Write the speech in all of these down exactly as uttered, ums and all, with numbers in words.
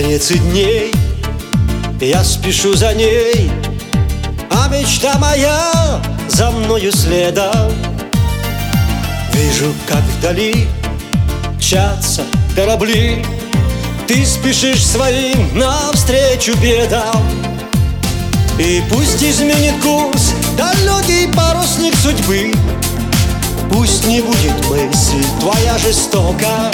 вереницы дней, я спешу за ней, а мечта моя за мною следом. Вижу, как вдали мчатся корабли, ты спешишь своим навстречу бедам. И пусть изменит курс далекий парусник судьбы, пусть не будет мысль твоя жестока.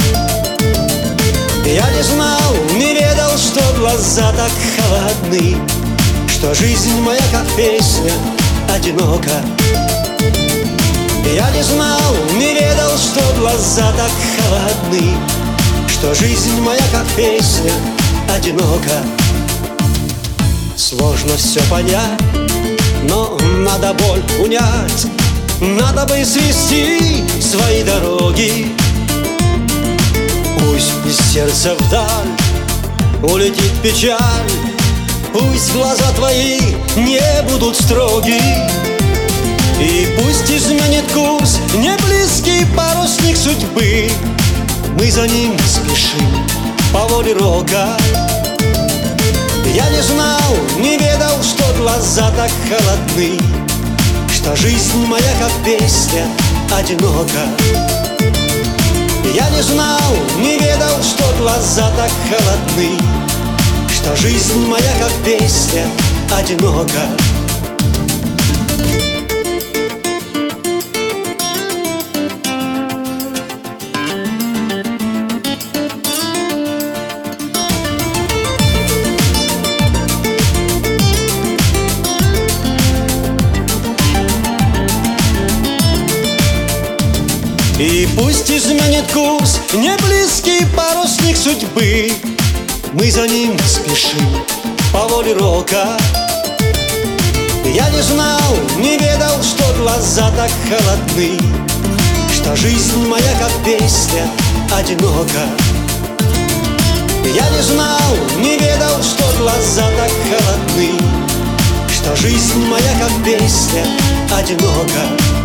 Я не знал, не ведал, что глаза так холодны, что жизнь моя, как песня, одинока. Я не знал, не ведал, что глаза так холодны, что жизнь моя, как песня, одинока. Сложно все понять, но надо боль унять, надо бы свести свои дороги. Пусть из сердца вдаль улетит печаль, пусть глаза твои не будут строги, и пусть изменит курс неблизкий парусник судьбы, мы за ним спешим по воле рока. Я не знал, не ведал, что глаза так холодны, что жизнь моя, как песня, одинока. Я не знал, не ведал, что глаза так холодны, что жизнь моя, как песня, одинока. И пусть изменит курс неблизкий парусник судьбы, мы за ним спешим по воле рока. Я не знал, не ведал, что глаза так холодны, что жизнь моя, как песня, одинока. Я не знал, не ведал, что глаза так холодны, что жизнь моя, как песня, одинока.